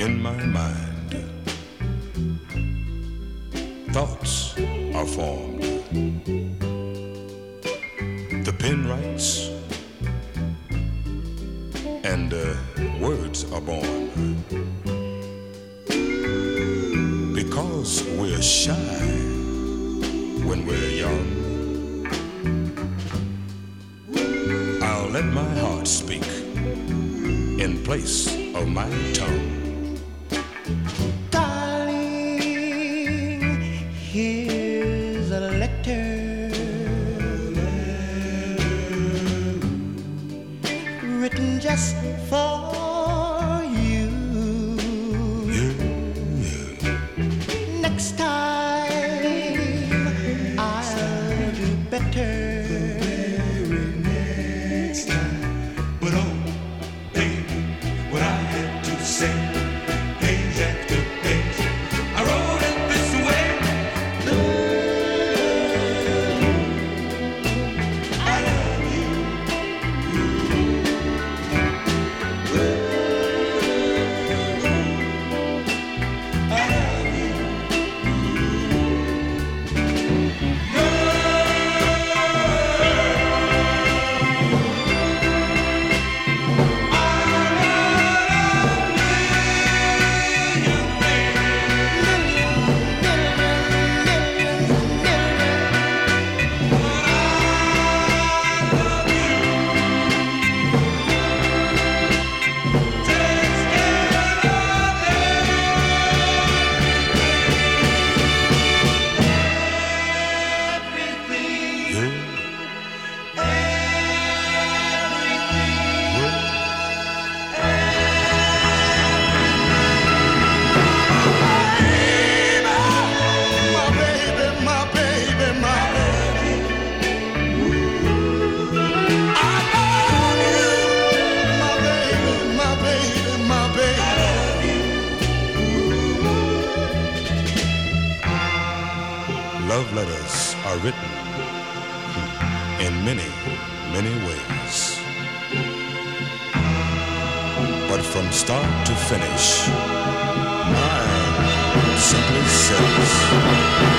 in my mind. Thoughts are formed. The pen writes, and words are born. Because we're shy when we're young, I'll let my heart speak in place of my tongue. Darling, here's a letter written just for you. Next time I'll do better. But oh, baby, what I had to say, page after page, I wrote it this way. I love you. I love you. Love letters are written in many, many ways. But from start to finish, mine simply says,